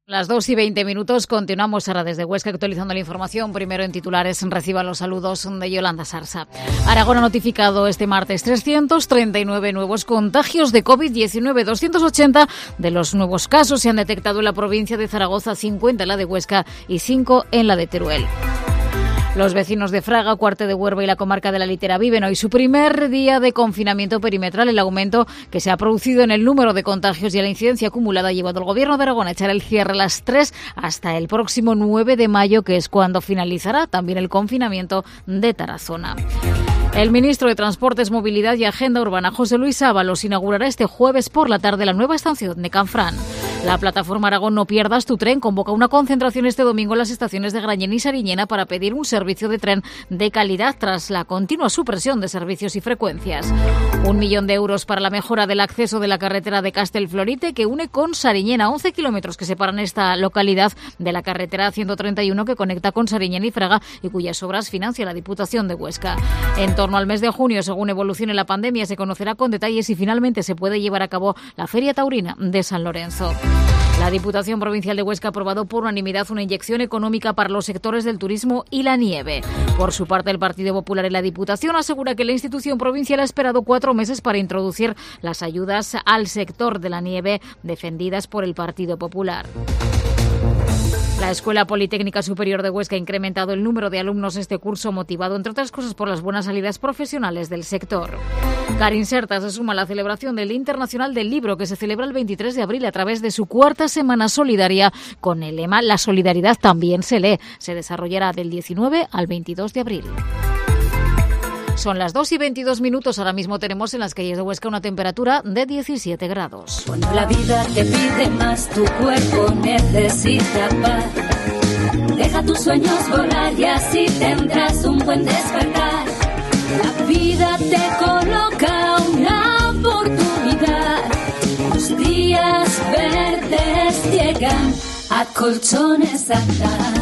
Las 2:20, continuamos ahora desde Huesca actualizando la información. Primero en titulares, reciban los saludos de Yolanda Sarsa. Aragón ha notificado este martes 339 nuevos contagios de COVID-19. 280 de los nuevos casos se han detectado en la provincia de Zaragoza, 50 en la de Huesca y 5 en la de Teruel. Los vecinos de Fraga, Cuarte de Huerva y la comarca de la Litera viven hoy su primer día de confinamiento perimetral. El aumento que se ha producido en el número de contagios y la incidencia acumulada ha llevado al Gobierno de Aragón a echar el cierre a las 3 hasta el próximo 9 de mayo, que es cuando finalizará también el confinamiento de Tarazona. El ministro de Transportes, Movilidad y Agenda Urbana, José Luis Ábalos, inaugurará este jueves por la tarde la nueva estación de Canfrán. La plataforma Aragón No Pierdas tu Tren convoca una concentración este domingo en las estaciones de Grañén y Sariñena para pedir un servicio de tren de calidad tras la continua supresión de servicios y frecuencias. 1 millón de euros para la mejora del acceso de la carretera de Castelflorite, que une con Sariñena, 11 kilómetros que separan esta localidad de la carretera 131 que conecta con Sariñena y Fraga y cuyas obras financia la Diputación de Huesca. En torno al mes de junio, según evolucione la pandemia, se conocerá con detalles si finalmente se puede llevar a cabo la Feria Taurina de San Lorenzo. La Diputación Provincial de Huesca ha aprobado por unanimidad una inyección económica para los sectores del turismo y la nieve. Por su parte, el Partido Popular en la Diputación asegura que la institución provincial ha esperado 4 meses para introducir las ayudas al sector de la nieve defendidas por el Partido Popular. La Escuela Politécnica Superior de Huesca ha incrementado el número de alumnos este curso, motivado, entre otras cosas, por las buenas salidas profesionales del sector. Carinserta se suma a la celebración del Día Internacional del Libro, que se celebra el 23 de abril a través de su 4ª semana solidaria con el lema «La solidaridad también se lee». Se desarrollará del 19 al 22 de abril. Son las 2:22. Ahora mismo tenemos en las calles de Huesca una temperatura de 17 grados. Cuando la vida te pide más, tu cuerpo necesita paz. Deja tus sueños volar y así tendrás un buen despertar. La vida te coloca una oportunidad. Los días verdes llegan a Colchones Aznar.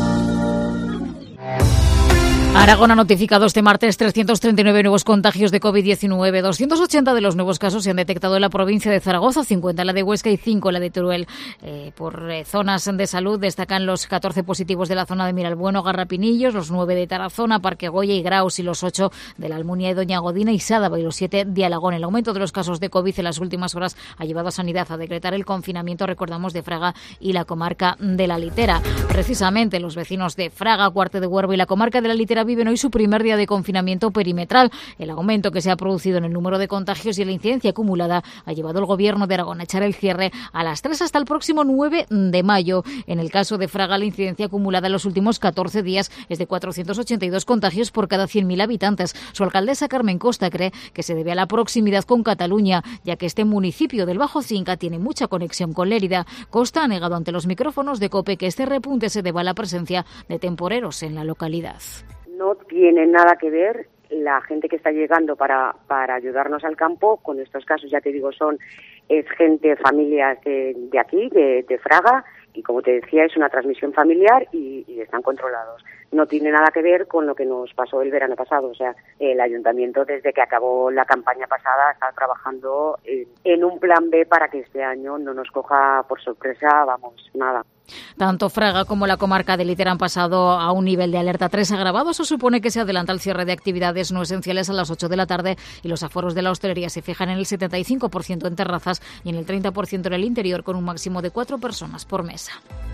Aragón ha notificado este martes 339 nuevos contagios de COVID-19. 280 de los nuevos casos se han detectado en la provincia de Zaragoza, 50 en la de Huesca y 5 en la de Teruel. Por zonas de salud destacan los 14 positivos de la zona de Miralbueno, Garrapinillos, los 9 de Tarazona, Parque Goya y Graus y los 8 de la Almunia y Doña Godina y Sádava y los 7 de Alagón. El aumento de los casos de COVID en las últimas horas ha llevado a Sanidad a decretar el confinamiento, recordamos, de Fraga y la comarca de la Litera. Precisamente los vecinos de Fraga, Cuarte de Huerva y la comarca de la Litera viven hoy su primer día de confinamiento perimetral. El aumento que se ha producido en el número de contagios y la incidencia acumulada ha llevado al Gobierno de Aragón a echar el cierre a las 3 hasta el próximo 9 de mayo. En el caso de Fraga, la incidencia acumulada en los últimos 14 días es de 482 contagios por cada 100.000 habitantes. Su alcaldesa, Carmen Costa, cree que se debe a la proximidad con Cataluña, ya que este municipio del Bajo Cinca tiene mucha conexión con Lérida. Costa ha negado ante los micrófonos de COPE que este repunte se deba a la presencia de temporeros en la localidad. No tiene nada que ver la gente que está llegando para ayudarnos al campo. Con estos casos, ya te digo, es gente, familias de aquí, de Fraga, y como te decía, es una transmisión familiar y están controlados. No tiene nada que ver con lo que nos pasó el verano pasado. O sea, el ayuntamiento, desde que acabó la campaña pasada, está trabajando en un plan B para que este año no nos coja por sorpresa, nada. Tanto Fraga como la comarca de Litera han pasado a un nivel de alerta 3 agravado. Eso supone que se adelanta el cierre de actividades no esenciales a las 8 de la tarde y los aforos de la hostelería se fijan en el 75% en terrazas y en el 30% en el interior, con un máximo de 4 personas por mesa.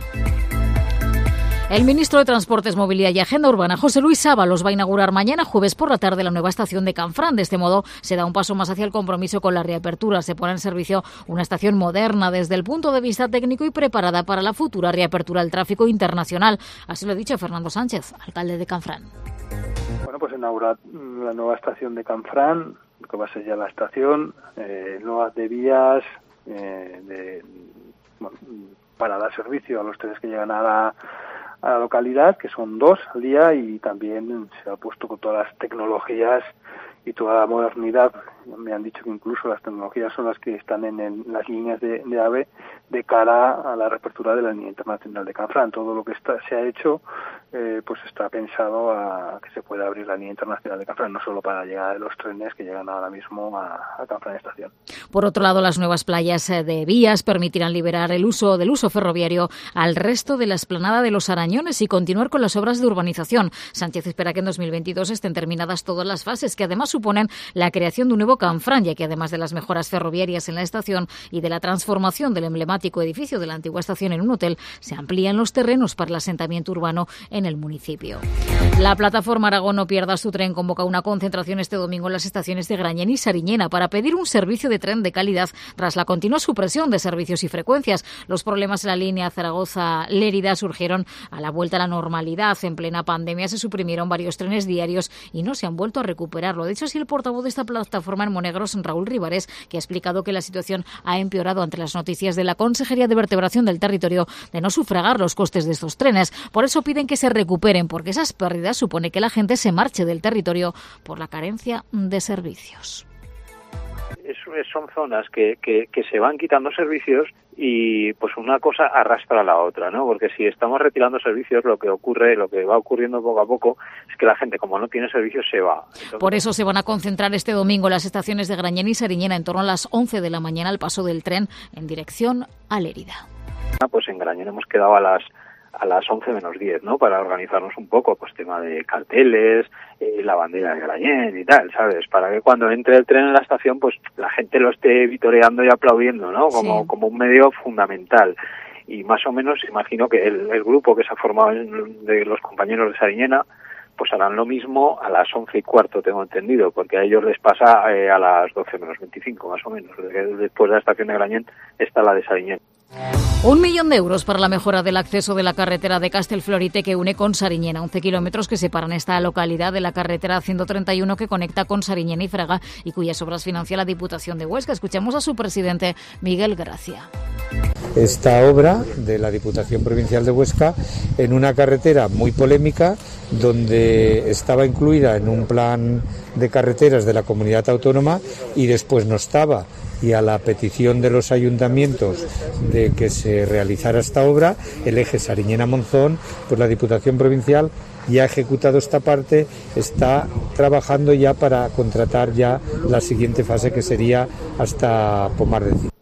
El ministro de Transportes, Movilidad y Agenda Urbana, José Luis Ábalos, va a inaugurar mañana jueves por la tarde la nueva estación de Canfrán. De este modo se da un paso más hacia el compromiso con la reapertura. Se pone en servicio una estación moderna desde el punto de vista técnico y preparada para la futura reapertura al tráfico internacional. Así lo ha dicho Fernando Sánchez, alcalde de Canfrán. Bueno, pues inaugurar la nueva estación de Canfrán, que va a ser ya la estación, nuevas de vías para dar servicio a los trenes que llegan a la localidad, que son 2 al día, y también se ha puesto con todas las tecnologías y toda la modernidad. Me han dicho que incluso las tecnologías son las que están en las líneas de AVE de cara a la reapertura de la línea internacional de Canfrán. Todo lo que se ha hecho pues está pensado a que se pueda abrir la línea internacional de Canfranc, no solo para la llegada de los trenes que llegan ahora mismo a Canfranc Estación. Por otro lado, las nuevas playas de vías permitirán liberar el uso del uso ferroviario al resto de la explanada de los Arañones y continuar con las obras de urbanización. Sánchez espera que en 2022 estén terminadas todas las fases, que además suponen la creación de un nuevo Canfranc, ya que además de las mejoras ferroviarias en la estación y de la transformación del emblemático edificio de la antigua estación en un hotel, se amplían los terrenos para el asentamiento urbano en el municipio. La plataforma Aragón No Pierdas tu Tren convoca una concentración este domingo en las estaciones de Grañén y Sariñena para pedir un servicio de tren de calidad tras la continua supresión de servicios y frecuencias. Los problemas en la línea Zaragoza-Lérida surgieron a la vuelta a la normalidad. En plena pandemia se suprimieron varios trenes diarios y no se han vuelto a recuperar. Lo ha dicho así el portavoz de esta plataforma en Monegros, Raúl Rivares, que ha explicado que la situación ha empeorado ante las noticias de la Consejería de Vertebración del Territorio de no sufragar los costes de estos trenes. Por eso piden que se recuperen, porque esas pérdidas supone que la gente se marche del territorio por la carencia de servicios. Son zonas que se van quitando servicios y pues una cosa arrastra a la otra, ¿no? Porque si estamos retirando servicios, lo que va ocurriendo poco a poco es que la gente, como no tiene servicios, se va. Entonces, por eso se van a concentrar este domingo las estaciones de Grañén y Sariñena en torno a las 11 de la mañana al paso del tren en dirección a Lérida. Pues en Grañén hemos quedado a las 11 menos 10, ¿no? Para organizarnos un poco, pues tema de carteles, la bandera de Grañén y tal, ¿sabes? Para que cuando entre el tren en la estación, pues la gente lo esté vitoreando y aplaudiendo, ¿no? Como un medio fundamental. Y más o menos imagino que el grupo que se ha formado de los compañeros de Sariñena, pues harán lo mismo a las 11:15, tengo entendido, porque a ellos les pasa a las 12 menos 25, más o menos. Después de la estación de Grañén está la de Sariñena. 1 millón de euros para la mejora del acceso de la carretera de Castelflorite que une con Sariñena, 11 kilómetros que separan esta localidad de la carretera 131 que conecta con Sariñena y Fraga y cuyas obras financia la Diputación de Huesca. Escuchamos a su presidente, Miguel Gracia. Esta obra de la Diputación Provincial de Huesca en una carretera muy polémica donde estaba incluida en un plan de carreteras de la comunidad autónoma y después no estaba, y a la petición de los ayuntamientos de que se realizara esta obra, el eje Sariñena-Monzón, pues la Diputación Provincial ya ha ejecutado esta parte, está trabajando ya para contratar ya la siguiente fase, que sería hasta Pomar de Cid.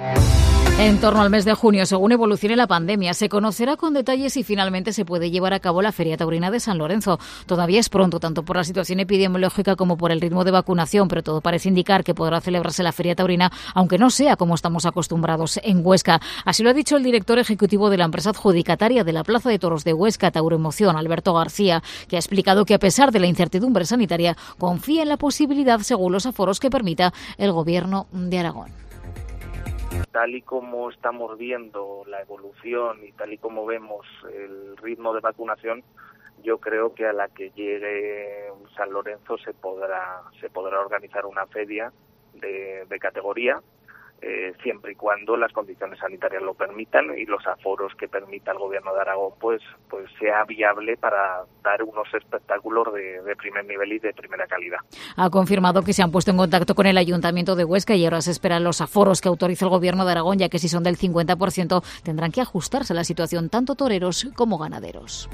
En torno al mes de junio, según evolucione la pandemia, se conocerá con detalles si finalmente se puede llevar a cabo la Feria Taurina de San Lorenzo. Todavía es pronto, tanto por la situación epidemiológica como por el ritmo de vacunación, pero todo parece indicar que podrá celebrarse la Feria Taurina, aunque no sea como estamos acostumbrados en Huesca. Así lo ha dicho el director ejecutivo de la empresa adjudicataria de la Plaza de Toros de Huesca, Tauroemoción, Alberto García, que ha explicado que a pesar de la incertidumbre sanitaria, confía en la posibilidad, según los aforos que permita el Gobierno de Aragón. Tal y como estamos viendo la evolución y tal y como vemos el ritmo de vacunación, yo creo que a la que llegue San Lorenzo se podrá organizar una feria de categoría, siempre y cuando las condiciones sanitarias lo permitan y los aforos que permita el Gobierno de Aragón pues sea viable para dar unos espectáculos de primer nivel y de primera calidad. Ha confirmado que se han puesto en contacto con el Ayuntamiento de Huesca y ahora se esperan los aforos que autoriza el Gobierno de Aragón, ya que si son del 50% tendrán que ajustarse a la situación tanto toreros como ganaderos.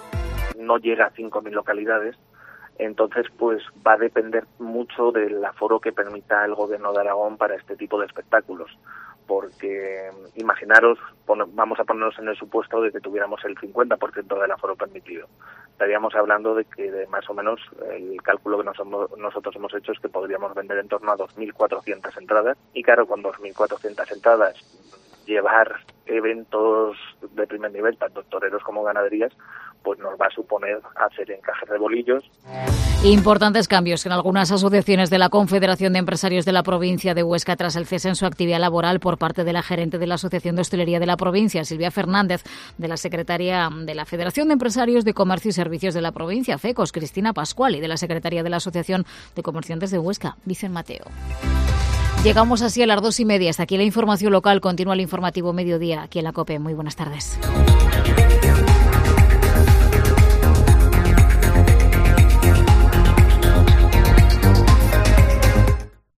No llega a 5.000 localidades. Entonces, pues va a depender mucho del aforo que permita el Gobierno de Aragón para este tipo de espectáculos, porque imaginaros, vamos a ponernos en el supuesto de que tuviéramos el 50% del aforo permitido. Estaríamos hablando de que más o menos el cálculo que nosotros hemos hecho es que podríamos vender en torno a 2.400 entradas, y claro, con 2.400 entradas llevar eventos de primer nivel, tanto toreros como ganaderías, pues nos va a suponer hacer encajes de bolillos. Importantes cambios en algunas asociaciones de la Confederación de Empresarios de la provincia de Huesca tras el cese en su actividad laboral por parte de la gerente de la Asociación de Hostelería de la provincia, Silvia Fernández, de la secretaria de la Federación de Empresarios de Comercio y Servicios de la provincia, FECOS, Cristina Pascual, y de la secretaria de la Asociación de Comerciantes de Huesca, Vicen Mateo. Llegamos así a las 2:30. Hasta aquí la información local. Continúa el informativo Mediodía aquí en la COPE. Muy buenas tardes.